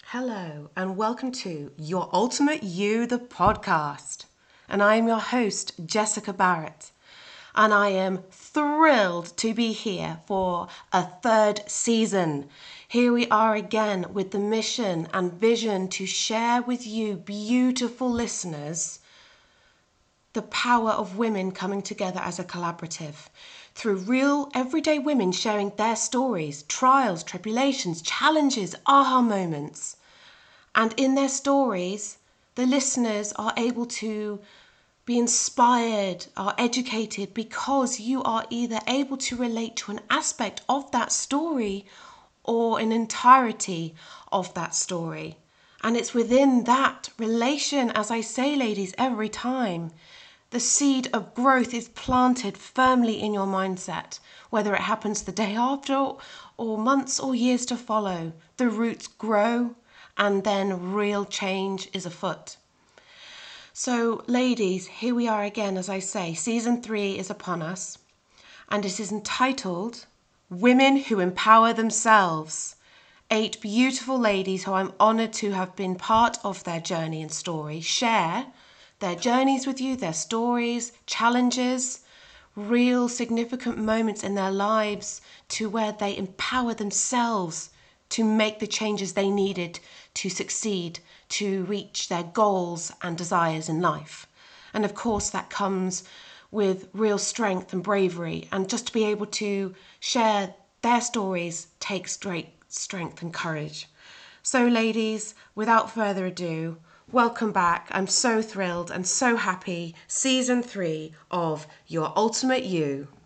Hello, and welcome to Your Ultimate You, the podcast. And I am your host, Jessica Barrett. And I am thrilled to be here for a third season. Here we are again with the mission and vision to share with you, beautiful listeners, the power of women coming together as a collaborative through real everyday women sharing their stories, trials, tribulations, challenges, aha moments. And in their stories, the listeners are able to be inspired, are educated, because you are either able to relate to an aspect of that story or an entirety of that story. And it's within that relation, as I say, ladies, every time, the seed of growth is planted firmly in your mindset, whether it happens the day after or months or years to follow. The roots grow and then real change is afoot. So, ladies, here we are again, as I say. Season 3 is upon us, and it is entitled Women Who Empower Themselves. 8 beautiful ladies who I'm honoured to have been part of their journey and story share their journeys with you, their stories, challenges, real significant moments in their lives to where they empower themselves to make the changes they needed to succeed, to reach their goals and desires in life. And of course, that comes with real strength and bravery. And just to be able to share their stories takes great strength and courage. So, ladies, without further ado, welcome back. I'm so thrilled and so happy. Season 3 of Your Ultimate You.